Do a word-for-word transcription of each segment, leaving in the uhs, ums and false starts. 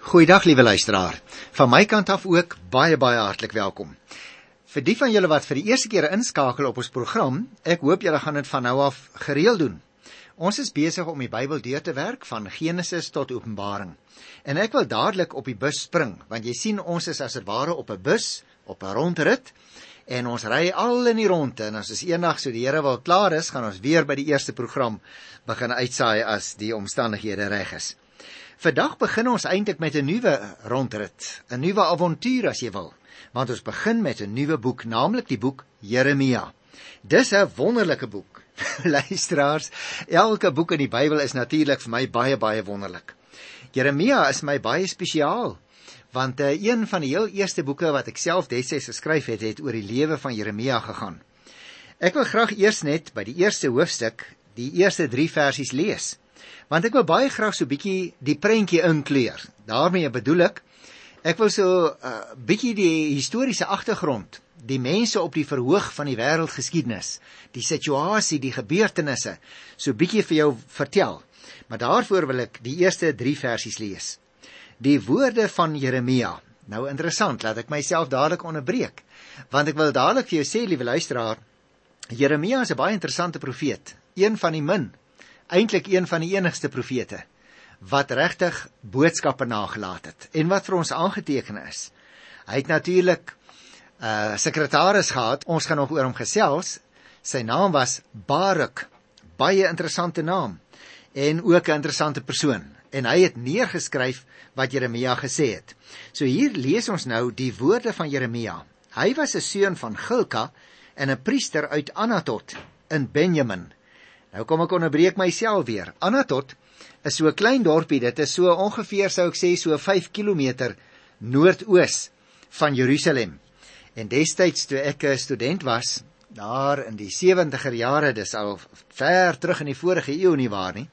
Goeiedag liewe luisteraar, van my kant af ook baie baie hartlik welkom. Vir die van julle wat vir die eerste keer inskakel op ons program, ek hoop julle gaan dit van nou af gereeld doen. Ons is besig om die Bybel deur te werk van Genesis tot Openbaring. En ek wil dadelik op die bus spring, want jy sien ons is as het ware op 'n bus, op 'n rondrit, en ons ry al in die ronde, en as ons eendag so die Here wil klaar is, gaan ons weer by die eerste program begin uitsaai as die omstandighede reg is. Vandag begin ons eintlik met 'n nuwe rondrit, 'n nuwe avontuur as jy wil, want ons begin met 'n nuwe boek, naamlik die boek Jeremia. Dis 'n wonderlike boek. Luisteraars, elke boek in die Bybel is natuurlik vir my baie baie wonderlik. Jeremia is my baie spesiaal, want uh, een van die heel eerste boeke wat ek self destyds geskryf het, het oor die lewe van Jeremia gegaan. Ek wil graag eers net by die eerste hoofstuk, die eerste drie versies lees, want ek wil baie graag so bietjie die prentjie inkleur. Daarmee bedoel ek, ek wil so uh, bietjie die historiese agtergrond, die mense op die verhoog van die wêreldgeskiedenis, die situasie, die gebeurtenisse, so bietjie vir jou vertel. Maar daarvoor wil ek die eerste drie versies lees. Die woorde van Jeremia. Nou interessant, laat ek myself dadelik onderbreek, want ek wil dadelik vir jou sê, liewe luisteraar, Jeremia is 'n baie interessante profeet, een van die min, eintlik een van die enigste profete, wat regtig boodskappe nagelaat het, en wat vir ons aangeteken is. Hy het natuurlik 'n uh, sekretaris gehad, ons gaan nog oor hom gesels, sy naam was Baruk, baie interessante naam, en ook 'n interessante persoon, en hy het neergeskryf wat Jeremia gesê het. So hier lees ons nou die woorde van Jeremia. Hy was 'n seun van Gilka, en 'n priester uit Anatot, in Benjamin. Nou kom ek onderbreek myself weer. Anatot is so 'n klein dorpie, dit is so ongeveer, sou ek sê, so vyf kilometer noordoos van Jerusalem. En destyds toe ek 'n student was, daar in die sewentiger jare, dis al ver terug in die vorige eeu nie waar nie,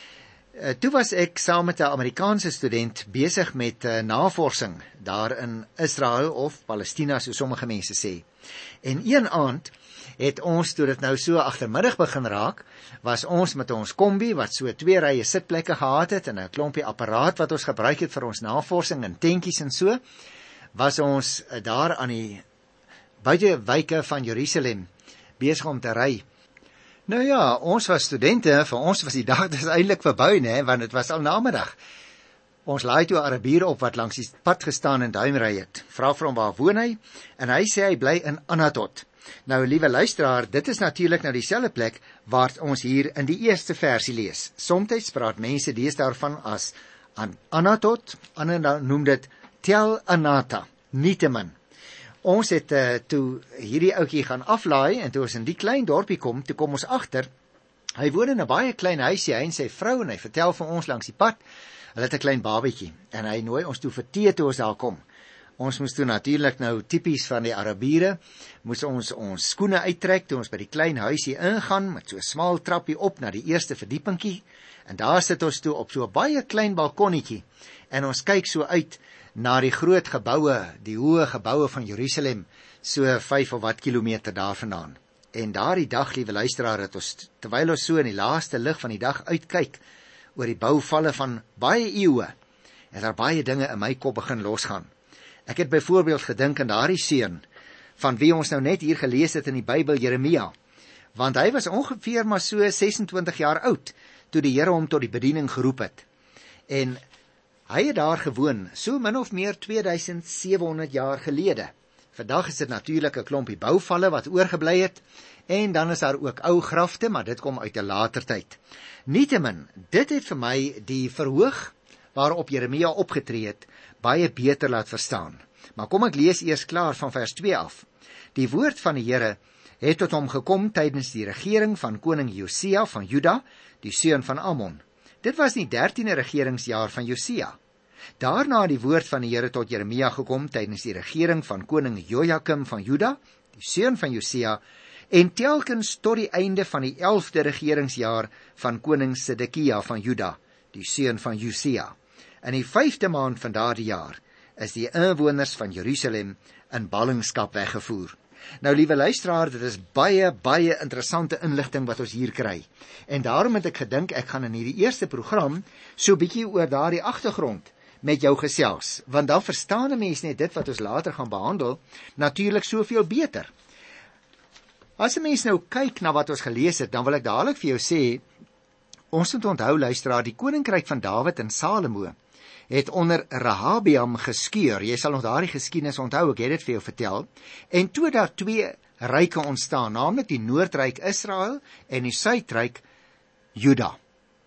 uh, toe was ek saam met 'n Amerikaanse student besig met uh, navorsing daar in Israel of Palestina, so sommige mense sê. En een aand het ons, toe dit nou so agtermiddag begin raak, was ons met ons kombi, wat so twee rye sitplekke gehad het, en 'n klompie apparaat wat ons gebruik het vir ons navorsing, en tentjies en so, was ons daar aan die buitewyke van Jerusalem besig om te ry. Nou ja, ons was studente, vir ons was die dag dis eintlik verby, né, want dit was al namiddag. Ons laai toe 'n Arabier op wat langs die pad gestaan en duimry het. Vra vir hom waar woon hy, en hy sê hy bly in Anatot. Nou, liewe luisteraar, dit is natuurlik nou dieselfde plek waar ons hier in die eerste versie lees. Somtyds praat mense deesdae daarvan as An Anatot, ander noem dit Tel Anata, nietemin. Ons het uh, toe hierdie ouetjie gaan aflaai, en toe ons in die klein dorpie kom, toe kom ons agter, hy woon in 'n baie klein huisie, hy en sy vrou, en hy vertel vir ons langs die pad, hulle het 'n klein babatjie, en hy nooi ons toe vir tee toe ons daar kom. Ons moes toe natuurlik nou tipies van die Arabiere, moes ons ons skoene uittrek, toe ons by die klein huisie ingaan, met so 'n smal trappie op na die eerste verdiepingkie, en daar sit ons toe op so 'n baie klein balkonnetjie, en ons kyk so uit na die groot geboue, die hoë geboue van Jerusalem, so vyf of wat kilometer daarvandaan. En daardie dag, liewe luisteraar, het ons, terwyl ons so in die laaste lig van die dag uitkyk, oor die bouvalle van baie eeue, het daar baie dinge in my kop begin losgaan. Ek het byvoorbeeld gedink aan daardie seun, van wie ons nou net hier gelees het in die Bybel, Jeremia, want hy was ongeveer maar so sesentwintig jaar oud, toe die Here hom tot die bediening geroep het. En hy het daar gewoon, so min of meer twee duisend sewe honderd jaar gelede. Vandag is dit natuurlik 'n klompie bouvalle wat oorgebly het, en dan is daar ook ou grafte, maar dit kom uit 'n later tyd. Nietemin, dit het vir my die verhoog waarop Jeremia opgetree het, baie beter laat verstaan. Maar kom ek lees eers klaar van vers twee af. Die woord van die Here het tot hom gekom tydens die regering van koning Josia van Juda, die seun van Amon. Dit was die dertiende regeringsjaar van Josia. Daarna het die woord van die Here tot Jeremia gekom tydens die regering van koning Jojakim van Juda, die seun van Josia, en telkens tot die einde van die elfde regeringsjaar van koning Sedekia van Juda, die seun van Josia. In die vyfde maand van daardie jaar is die inwoners van Jerusalem in ballingskap weggevoer. Nou, liewe luisteraar, dit is baie, baie interessante inligting wat ons hier kry. En daarom het ek gedink, ek gaan in hierdie eerste program so bietjie oor daardie agtergrond met jou gesels, want dan verstaan 'n mens net dit wat ons later gaan behandel, natuurlik soveel beter. As 'n mens nou kyk na wat ons gelees het, dan wil ek dadelik vir jou sê, ons moet onthou, luisteraar, die koninkryk van Dawid en Salomo het onder Rehabeam geskeur. Jy sal nog daardie geskiedenis onthou, ek het dit vir jou vertel. En toe daar twee ryke ontstaan, naamlik die Noordryk Israel en die Suidryk Juda.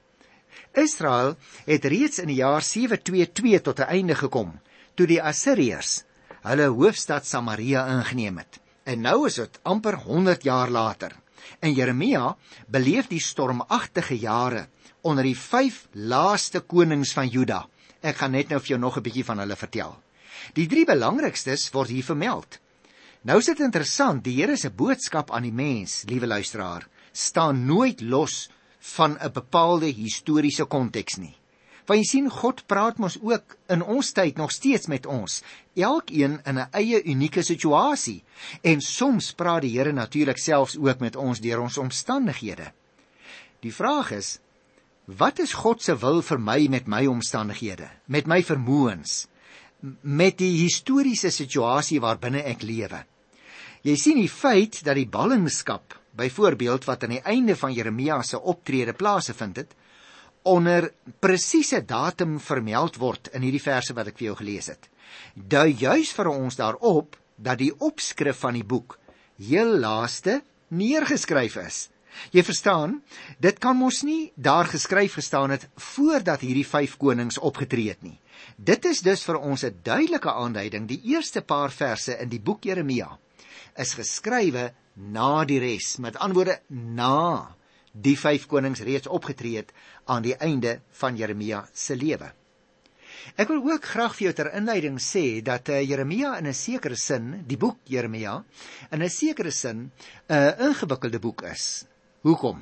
Israel het reeds in die jaar sewe twee twee tot 'n einde gekom, toe die Assiriërs hulle hoofstad Samaria ingeneem het. En nou is dit amper honderd jaar later. En Jeremia beleef die stormagtige jare onder die vyf laaste konings van Juda. Ek gaan net nou vir jou nog 'n bietjie van hulle vertel. Die drie belangrikstes word hier vermeld. Nou is dit interessant, die Here se boodskap aan die mens, liewe luisteraar, staan nooit los van 'n bepaalde historiese konteks nie. Want jy sien, God praat mos ook in ons tyd nog steeds met ons, elkeen in 'n eie unieke situasie. En soms praat die Here natuurlik selfs ook met ons deur ons omstandighede. Die vraag is, wat is God se wil vir my met my omstandighede, met my vermoëns, met die historiese situasie waarbinne ek lewe? Jy sien die feit dat die ballingskap, byvoorbeeld wat aan die einde van Jeremia se optrede plaasgevind het, onder presiese datum vermeld word in hierdie verse wat ek vir jou gelees het, dui juis vir ons daarop dat die opskrif van die boek heel laaste neergeskryf is. Jy verstaan, dit kan mos nie daar geskryf gestaan het voordat hierdie vyf konings opgetree het nie. Dit is dus vir ons 'n duidelike aanduiding, die eerste paar verse in die boek Jeremia is geskrywe na die res, met ander woorde na die vyf konings reeds opgetree het aan die einde van Jeremia se lewe. Ek wil ook graag vir jou ter inleiding sê dat uh, Jeremia in 'n sekere sin, die boek Jeremia, in 'n sekere sin 'n uh, ingewikkelde boek is. Hoekom?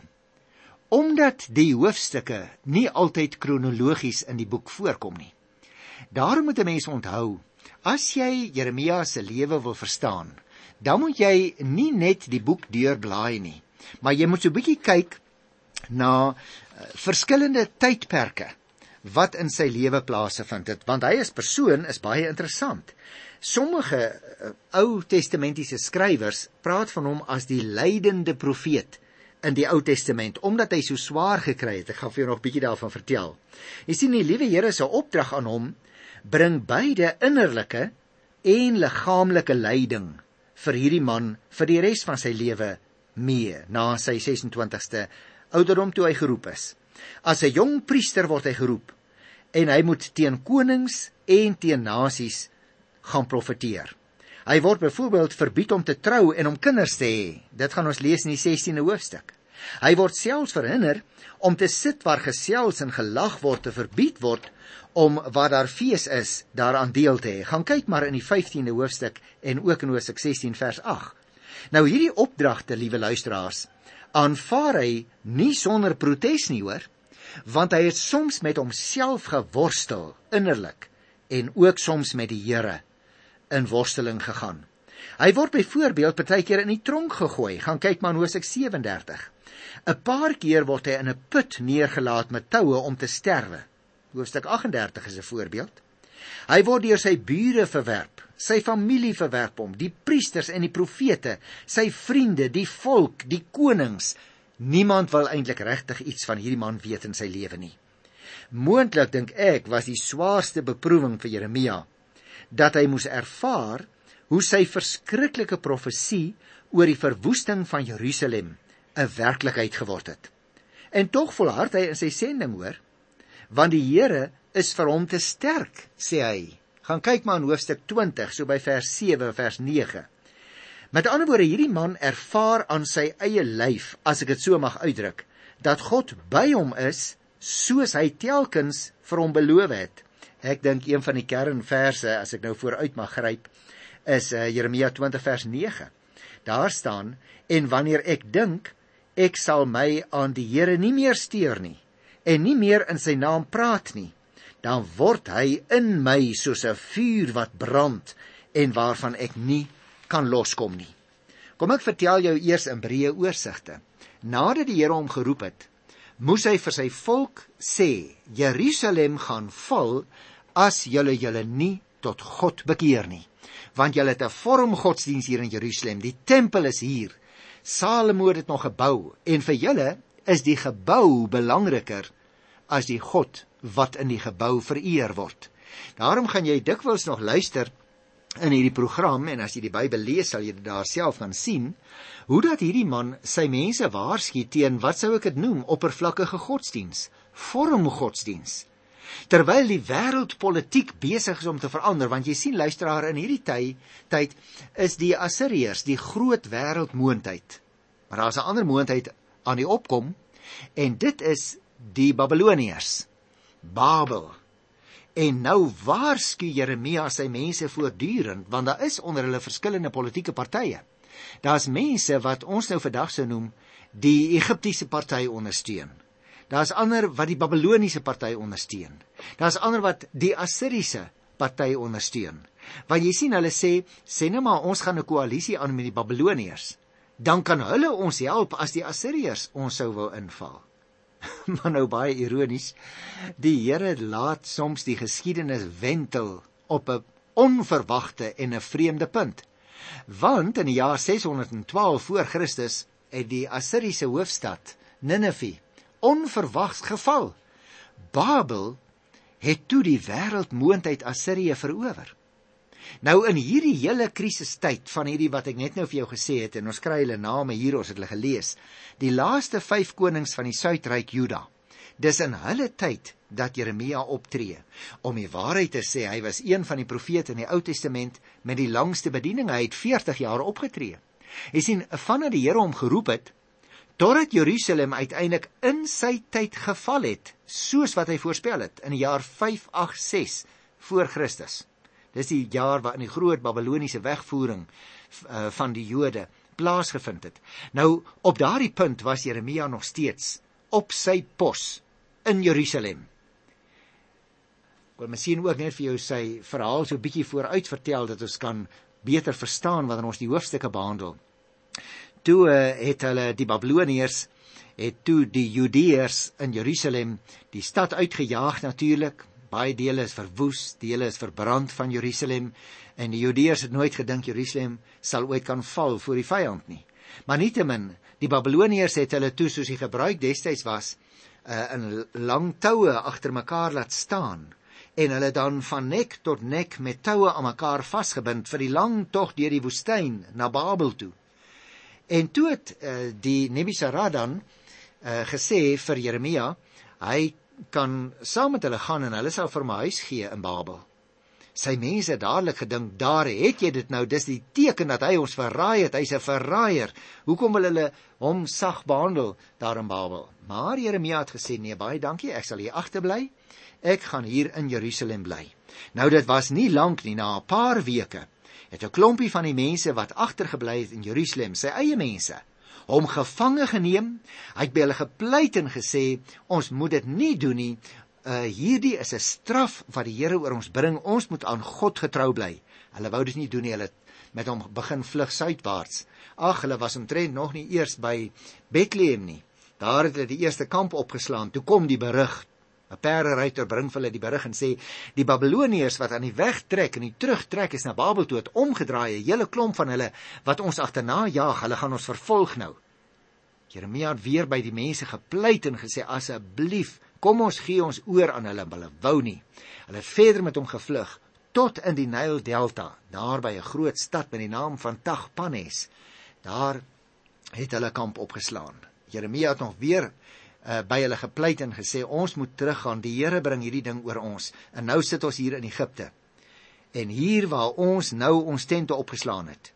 Omdat die hoofstukke nie altyd kronologies in die boek voorkom nie. Daarom moet 'n mens onthou, as jy Jeremia se lewe wil verstaan, dan moet jy nie net die boek deurblaai nie, maar jy moet so 'n bietjie kyk na uh, verskillende tydperke wat in sy lewe plaasgevind het, want hy as persoon is baie interessant. Sommige uh, Ou Testamentiese skrywers praat van hom as die lydende profeet in die Ou Testament, omdat hy so swaar gekry het. Ek gaan vir jou nog 'n bietjie daarvan vertel. Jy sien, die liewe Here se opdrag aan hom bring beide innerlike en liggaamlike lyding vir hierdie man vir die res van sy lewe mee, na sy ses en twintigste ouderdom toe hy geroep is. As 'n jong priester word hy geroep, en hy moet teen konings en teen nasies gaan profeteer. Hy word byvoorbeeld verbied om te trou en om kinders te hê. Dit gaan ons lees in die sestiende hoofstuk. Hy word selfs verhinder om te sit waar gesels en gelag word, te verbied word om waar daar fees is, daaraan deel te hê. Gaan kyk maar in die vyftiende hoofstuk en ook in Hoofstuk sestien vers agt. Nou hierdie opdragte, liewe luisteraars, aanvaar hy nie sonder protes nie, hoor, want hy het soms met homself geworstel, innerlik, en ook soms met die Here in worsteling gegaan. Hy word byvoorbeeld partykeer in die tronk gegooi. Gaan kyk maar in Hoofstuk sewendertig. 'n Paar keer word hy in 'n put neergelaat met toue om te sterwe. Hoofstuk agt-en-dertig is 'n voorbeeld. Hy word deur sy bure verwerp, sy familie verwerp hom, die priesters en die profete, sy vriende, die volk, die konings. Niemand wil eintlik regtig iets van hierdie man weet in sy lewe nie. Moontlik, dink ek, was die swaarste beproewing vir Jeremia dat hy moes ervaar hoe sy verskriklike profesie oor die verwoesting van Jerusalem 'n werklikheid geword het. En tog volhard hy in sy sending, hoor, want die Here is vir hom te sterk, sê hy. Gaan kyk maar in Hoofstuk twintig, so by vers sewe, vers nege. Met ander woorde, hierdie man ervaar aan sy eie lyf, as ek dit so mag uitdruk, dat God by hom is, soos hy telkens vir hom beloof het. Ek dink een van die kernverse, as ek nou vooruit mag gryp, is uh, Jeremia twintig vers nege. Daar staan, en wanneer ek dink, ek sal my aan die Here nie meer steur nie, en nie meer in sy naam praat nie, dan word hy in my soos 'n vuur wat brand, en waarvan ek nie kan loskom nie. Kom ek vertel jou eers in breë oorsigte. Nadat die Here hom geroep het, moes hy vir sy volk sê, Jerusalem gaan val as julle julle nie tot God bekeer nie. Want julle het 'n vormgodsdiens hier in Jerusalem, die tempel is hier, Salomo het dit nog gebou, en vir julle is die gebou belangriker as die God wat in die gebou vereer word. Daarom gaan jy dikwels nog luister in hierdie program, en as jy die Bybel lees, sal jy dit daar self gaan sien, hoe dat hierdie man sy mense waarsku teen, wat sou ek dit noem, oppervlakkige godsdiens, vormgodsdiens. Terwyl die wêreldpolitiek besig is om te verander, want jy sien luisteraar, in hierdie ty, tyd is die Assiriërs die groot wêreldmoondheid. Maar daar is 'n ander moondheid aan die opkom, en dit is die Babiloniërs, Babel. En nou waarsku Jeremia sy mense voortdurend, want daar is onder hulle verskillende politieke partye. Daar's mense wat ons nou vandag sou noem, die Egiptiese party ondersteun. Daar's ander wat die Babiloniese party ondersteun. Daar's ander wat die Assiriese party ondersteun. Want jy sien, hulle sê, sê nou maar, ons gaan 'n koalisie aan met die Babiloniërs. Dan kan hulle ons help as die Assiriërs ons sou wou inval. Maar nou baie ironies, die Here laat soms die geskiedenis wentel op 'n onverwagte en 'n vreemde punt. Want in die jaar ses honderd twaalf voor Christus het die Assiriese hoofstad Ninive onverwags geval. Babel het toe die wêreldmoondheid Assirië verower. Nou in hierdie hele krisistyd van hierdie wat ek net nou vir jou gesê het, en ons kry hulle name hier, ons het hulle gelees, die laaste vyf konings van die Suidryk Juda, dis in hulle tyd dat Jeremia optree. Om die waarheid te sê, hy was een van die profete in die Ou Testament met die langste bediening, hy het veertig jaar opgetree. Jy sien, vanaf die Here hom geroep het, totdat Jerusalem uiteindelik in sy tyd geval het, soos wat hy voorspel het, in die jaar vyf agt ses voor Christus. Dis die jaar waarin die groot Babiloniese wegvoering uh, van die Jode plaasgevind het. Nou, op daardie punt was Jeremia nog steeds op sy pos in Jerusalem. Ek wil miskien ook net vir jou sy verhaal so 'n bietjie vooruit vertel, dat ons kan beter verstaan wanneer ons die hoofstukke behandel. Toe uh, het hulle, die Babiloniërs, het toe die Judeërs in Jerusalem die stad uitgejaag natuurlik. Baie dele is verwoes, dele is verbrand van Jerusalem, en die Judeërs het nooit gedink Jerusalem sal ooit kan val voor die vyand nie. Maar nietemin, die Babiloniërs het hulle toe, soos die gebruik destyds was, uh, in lang toue agter mekaar laat staan, en hulle dan van nek tot nek met toue aan mekaar vasgebind vir die lang tog deur die woestyn na Babel toe. En toe het uh, die Nebuzaradan uh, gesê vir Jeremia, hy kan saam met hulle gaan en hulle sal vir my huis gee in Babel. Sy mense het dadelik gedink, daar het jy dit nou, dis die teken dat hy ons verraai het, hy's 'n verraaier. Hoekom wil hulle hom sag behandel daar in Babel? Maar Jeremia het gesê, nee, baie dankie, ek sal hier agterbly, ek gaan hier in Jerusalem bly. Nou dit was nie lank nie, na 'n paar weke, het 'n klompie van die mense wat agtergebly het in Jerusalem, sy eie mense, hom gevange geneem, hy het by hulle gepleit en gesê, ons moet dit nie doen nie, uh, hierdie is 'n straf wat die Here oor ons bring, ons moet aan God getrou bly. Hulle wou dit nie doen nie, hulle het met hom begin vlug suidwaarts. Ag, hulle was omtrent nog nie eers by Bethlehem nie, daar het hulle die eerste kamp opgeslaan, toe kom die berig, 'n perderyter bring vir hulle die berig en sê, die Babiloniërs wat aan die weg trek en die terugtrek is na Babel toe, het omgedraai, 'n hele klomp van hulle wat ons agterna jaag, hulle gaan ons vervolg nou. Jeremia het weer by die mense gepleit en gesê, asseblief, kom ons gee ons oor aan hulle, hulle wou nie. Hulle het verder met hom gevlug, tot in die Nyl Delta, daar by 'n groot stad met die naam van Tagpanes, daar het hulle kamp opgeslaan. Jeremia het nog weer Uh, by hulle gepleit en gesê, ons moet teruggaan, die Here bring hierdie ding oor ons, en nou sit ons hier in Egipte, en hier waar ons nou ons tente opgeslaan het,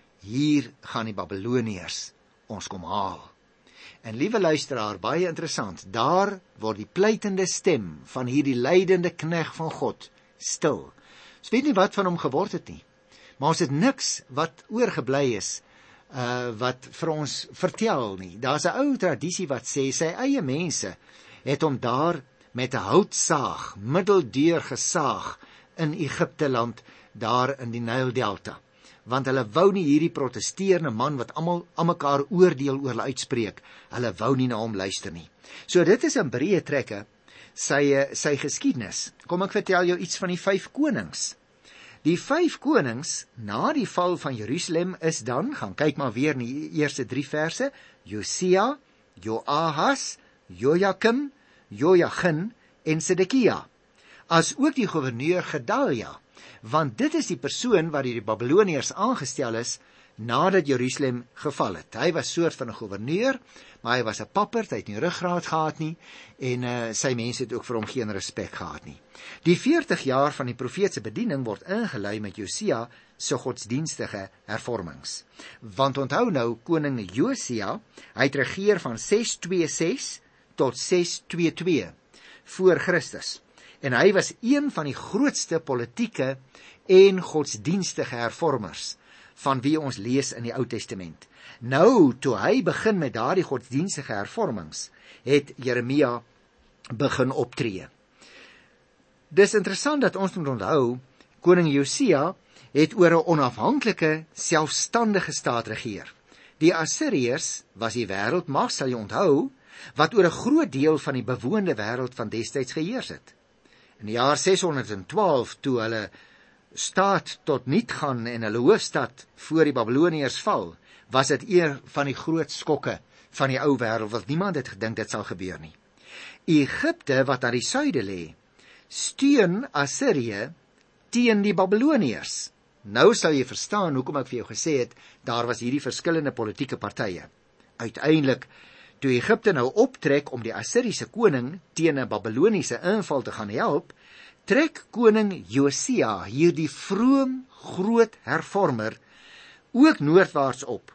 hier gaan die Babiloniërs ons kom haal. En liewe luisteraar, baie interessant, daar word die pleitende stem van hierdie lydende knegg van God stil. Ons weet nie wat van hom geword het nie, maar ons het niks wat oorgebly is, Uh, wat vir ons vertel nie. Daar's 'n ou tradisie wat sê, sy eie mense het hom daar met 'n houtsaag middeldeur gesaag in Egipte land, daar in die Nyl Delta. Want hulle wou nie hierdie protesteerende man wat almal aan mekaar oordeel oor hulle uitspreek, hulle wou nie na hom luister nie. So dit is in breë trekke sy, sy geskiedenis. Kom ek vertel jou iets van die vyf konings. Die vyf konings, na die val van Jerusalem, is dan, gaan kyk maar weer in die eerste drie verse, Josia, Joahas, Jojakim, Jojagin en Sedekia, as ook die gouverneur Gedalia, want dit is die persoon wat die Babyloniërs aangestel is, nadat Jerusalem geval het. Hy was soort van 'n gouverneur, maar hy was 'n papperd, hy het nie ruggraat gehad nie, en uh, sy mense het ook vir hom geen respek gehad nie. Die veertig jaar van die profeetse bediening word ingelei met Josia se godsdienstige hervormings. Want onthou nou, koning Josia, hy het regeer van ses twee ses tot ses twee twee voor Christus. En hy was een van die grootste politieke en godsdienstige hervormers van wie ons lees in die Ou Testament. Nou, toe hy begin met daardie godsdienstige hervormings, het Jeremia begin optree. Dis interessant dat ons moet onthou, koning Josia het oor 'n onafhanklike, selfstandige staat regeer. Die Assiriërs was die wêreldmag, sal jy onthou, wat oor 'n groot deel van die bewoonde wêreld van destyds geheers het. In die jaar ses honderd twaalf, toe hulle staat tot niet gaan en hulle hoofstad voor die Babyloniërs val, was dit een van die groot skokke van die ou wêreld, wat niemand het gedink dit sal gebeur nie. Egipte, wat aan die suide lê, steun Assirië teen die Babyloniërs. Nou sal jy verstaan hoekom ek vir jou gesê het, daar was hierdie verskillende politieke partye. Uiteindelik, toe Egipte nou optrek om die Assiriese koning teen 'n Babyloniese inval te gaan help, trek koning Josia, hierdie vroom groot hervormer, ook noordwaarts op,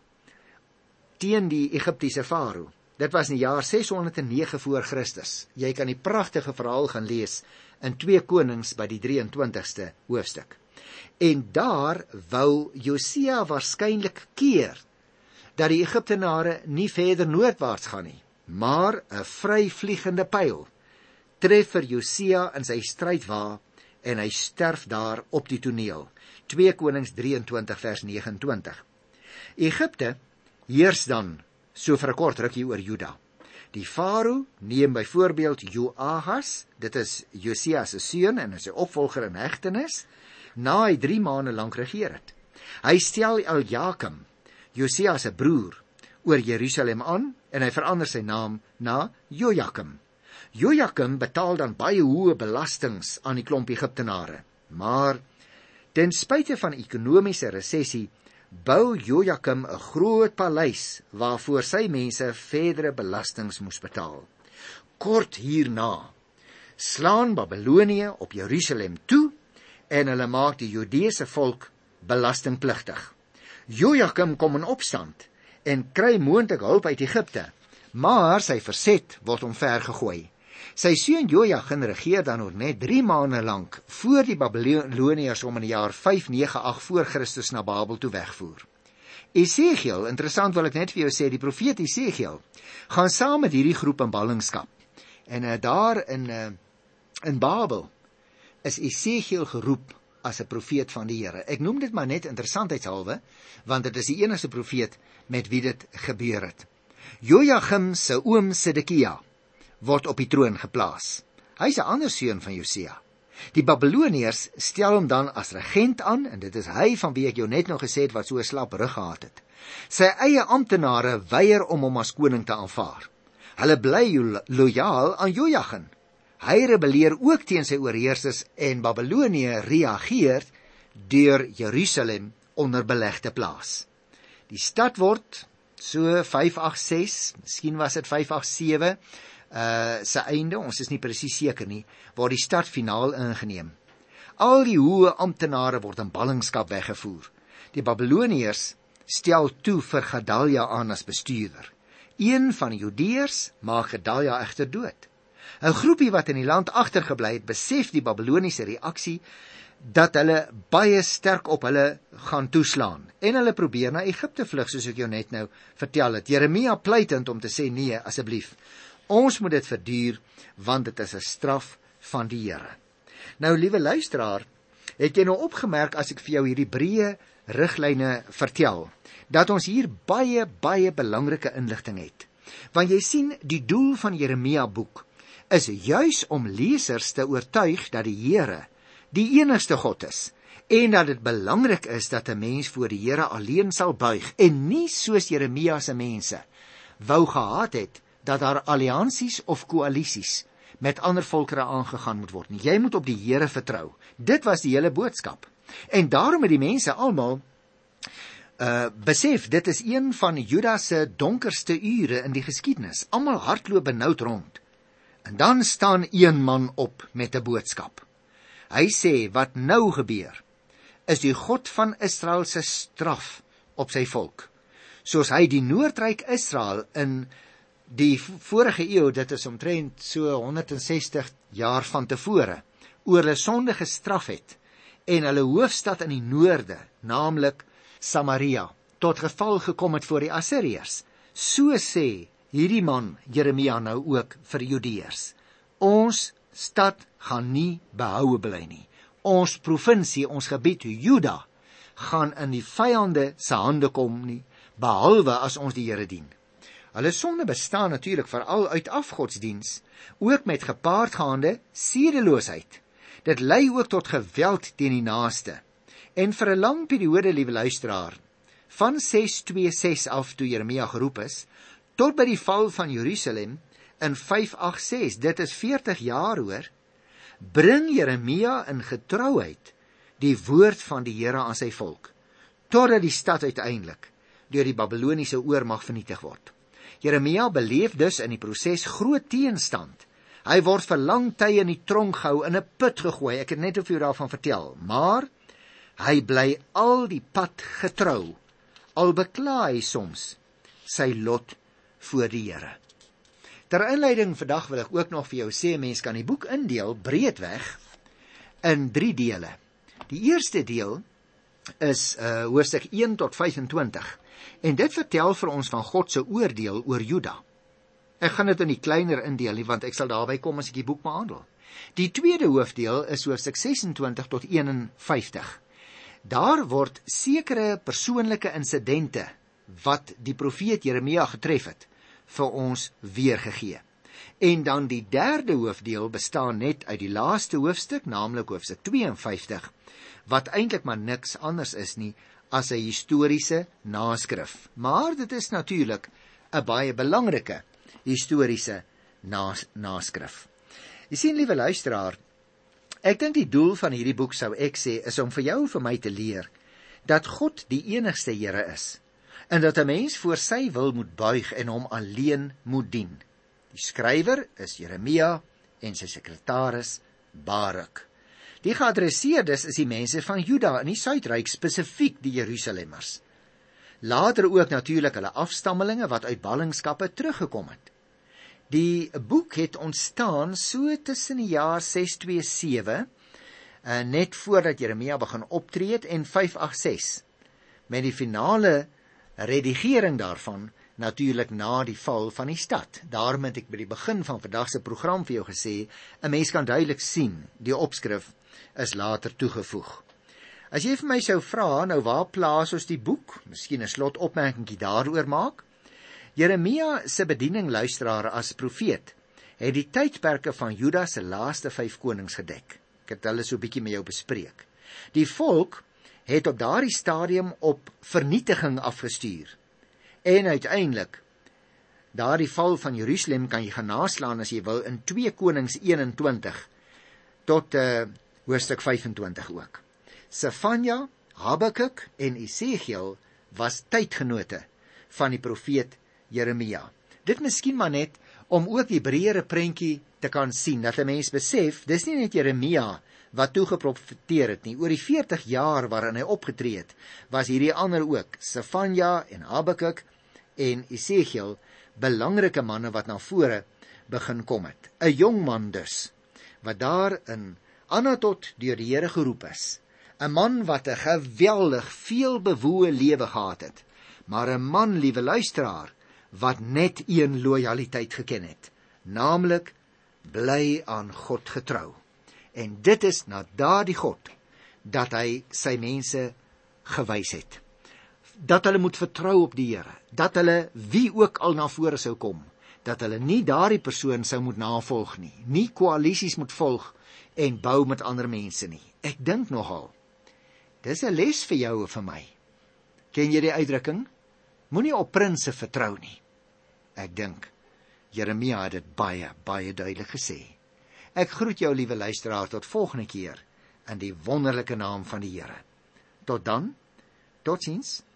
teen die Egiptiese farao. Dit was in die jaar ses honderd nege voor Christus. Jy kan die pragtige verhaal gaan lees in twee Konings by die drieëntwintigste hoofstuk. En daar wou Josia waarskynlik keer dat die Egiptenare nie verder noordwaarts gaan nie, maar 'n vryvliegende pyl tref vir Josia in sy strydwa en hy sterf daar op die toneel. twee Konings drieëntwintig vers nege en twintig. Egipte heers dan so vir 'n kort rukkie oor Juda. Die farao neem byvoorbeeld Joahas, dit is Josia se seun en sy opvolger in hegtenis, na hy drie maande lank regeer het. Hy stel Eljakim, Josia se broer, oor Jerusalem aan en hy verander sy naam na Jojakim. Jojakim betaal dan baie hoë belastings aan die klomp Egiptenare, maar ten spyte van ekonomiese resessie bou Jojakim 'n groot paleis waarvoor sy mense verdere belastings moes betaal. Kort hierna slaan Babylonië op Jerusalem toe en hulle maak die Judeese volk belastingpligtig. Jojakim kom in opstand en kry moontlik hulp uit Egipte, maar sy verset word omvergegooi. Sy seun Jojagin regeer dan ook net drie maande lank voor die Babyloniërs om in die jaar vyf nege agt voor Christus na Babel toe wegvoer. Esegiel, interessant wil ek net vir jou sê, die profeet Esegiel gaan saam met hierdie groep in ballingskap. En uh, daar in, uh, in Babel is Esegiel geroep as 'n profeet van die Here. Ek noem dit maar net interessantheidshalwe, want dit is die enigste profeet met wie dit gebeur het. Jojagim se oom Sedekia word op die troon geplaas. Hy is 'n ander seun van Josia. Die Babyloniërs stel hom dan as regent aan, en dit is hy van wie ek jou net nog gesê het wat so 'n slap rug gehad het. Sy eie amptenare weier om hom as koning te aanvaar. Hulle bly lojaal aan Jojagin. Hy rebelleer ook teen sy oorheersers en Babylonië reageer deur Jerusalem onder beleg te plaas. Die stad word so vyf agt ses, miskien was dit vyf agt sewe, uh, sy einde, ons is nie presies seker nie, word die stad finaal ingeneem. Al die hoë amptenare word in ballingskap weggevoer. Die Babyloniërs stel toe vir Gedalia aan as bestuurder. Een van die Judeërs maak Gedalia egter dood. 'n Groepie wat in die land agtergebly het, besef die Babyloniese reaksie dat hulle baie sterk op hulle gaan toeslaan en hulle probeer na Egipte vlug, soos ek jou net nou vertel het. Jeremia pleitend om te sê, nee, asseblief, ons moet dit verduur, want dit is 'n straf van die Here. Nou, liewe luisteraar, het jy nou opgemerk as ek vir jou hierdie breë riglyne vertel, dat ons hier baie, baie belangrike inligting het. Want jy sien, die doel van Jeremia boek is juis om lesers te oortuig dat die Here die enigste God is, en dat dit belangrik is dat 'n mens voor die Here alleen sal buig, en nie soos Jeremia se mense wou gehad het, dat daar alliansies of koalisies met ander volkere aangegaan moet word nie. Jy moet op die Here vertrou. Dit was die hele boodskap. En daarom het die mense almal uh, besef, dit is een van Juda se donkerste ure in die geskiedenis. Almal hardloop benoud rond. En dan staan een man op met 'n boodskap. Hy sê, wat nou gebeur, is die God van Israel se straf op sy volk. Soos hy die Noordryk Israel in die vorige eeu, dit is omtrent so honderdsestig jaar van tevore, oor hulle sonde gestraf het, en hulle hoofstad in die noorde, naamlik Samaria, tot geval gekom het voor die Assiriërs. So sê hierdie man, Jeremia, nou ook vir Judeërs. Ons stad gaan nie behoue bly nie. Ons provinsie, ons gebied, Juda, gaan in die vyande se hande kom nie, behalwe as ons die Here dien. Hulle sonde bestaan natuurlik veral uit afgodsdiens, ook met gepaardgaande sedeloosheid. Dit lei ook tot geweld teen die naaste. En vir 'n lang periode, liewe luisteraar, van ses twee ses af toe Jeremia geroep is, tot by die val van Jerusalem in vyf agt ses, dit is veertig jaar hoor, bring Jeremia in getrouheid die woord van die Here aan sy volk, totdat die stad uiteindelik deur die Babiloniese oormag vernietig word. Jeremia beleef dus in die proses groot teenstand. Hy word vir lang tye in die tronk gehou, in 'n put gegooi, ek het net of jy daarvan vertel, maar hy bly al die pad getrou, al bekla hy soms sy lot voor die Here. Ter inleiding vandag wil ek ook nog vir jou sê, mens kan die boek indeel breedweg in drie dele. Die eerste deel is uh, hoofstuk een tot vyfentwintig, en dit vertel vir ons van God se oordeel oor Juda. Ek gaan dit in die kleiner indeel nie, want ek sal daarby kom as ek die boek behandel. Die tweede hoofdeel is hoofstuk sesentwintig tot een en vyftig. Daar word sekere persoonlike insidente wat die profeet Jeremia getref het, vir ons weergegee. En dan die derde hoofdeel bestaan net uit die laaste hoofstuk, naamlik hoofstuk twee en vyftig, wat eintlik maar niks anders is nie as 'n historiese naskrif. Maar dit is natuurlik 'n baie belangrike historiese nas naskrif. Jy sien, liewe luisteraar, ek dink die doel van hierdie boek, sou ek sê, is om vir jou en vir my te leer dat God die enigste Here is, en dat 'n mens voor sy wil moet buig en hom alleen moet dien. Die skrywer is Jeremia en sy sekretaris Baruk. Die geadresseerdes is die mense van Juda in die Suidryk, spesifiek die Jerusalemmers. Later ook natuurlik hulle afstammelinge wat uit ballingskappe teruggekom het. Die boek het ontstaan so tussen die jaar ses twee sewe, uh, net voordat Jeremia begin optree het, en vyf agt ses, met die finale redigering daarvan natuurlik na die val van die stad. Daarom het ek by die begin van vandag se program vir jou gesê, 'n mens kan duidelik sien, die opskrif is later toegevoeg. As jy vir my sou vra, nou waar plaas ons die boek? Miskien 'n slotopmerkingie daaroor maak. Jeremia se bediening, luisteraar, as profeet, het die tydperke van Juda se laaste vyf konings gedek. Ek het hulle so 'n bietjie met jou bespreek. Die volk het op daardie stadium op vernietiging afgestuur. En uiteindelik, daardie val van Jerusalem kan jy gaan naslaan as jy wil in twee Konings eenentwintig tot uh, hoofstuk vyfentwintig ook. Sefanja, Habakuk en Esegiel was tydgenote van die profeet Jeremia. Dit miskien maar net om ook die breëre prentjie te kan sien, dat 'n mens besef, dis nie net Jeremia wat toegeprofeteer het nie. Oor die veertig jaar waarin hy opgetree het, was hierdie ander ook, Sefanja en Habakuk en Esegiel, belangrike manne wat na vore begin kom het. 'n Jong man dus, wat daar in Anatot deur die Here geroep is. 'n Man wat 'n geweldig veel bewoë lewe gehad het, maar 'n man, liewe luisteraar, wat net een lojaliteit geken het, naamlik bly aan God getrou. En dit is na daardie God dat hy sy mense gewys het. Dat hulle moet vertrou op die Here, dat hulle wie ook al na vore sou kom, dat hulle nie daardie persoon sou moet navolg nie, nie koalisies moet volg en bou met ander mense nie. Ek dink nogal, dis 'n les vir jou en vir my. Ken jy die uitdrukking? Moenie op prinse vertrou nie. Ek dink, Jeremia het dit baie, baie duidelik gesê. Ek groet jou, liewe luisteraar, tot volgende keer, in die wonderlike naam van die Here. Tot dan, totsiens.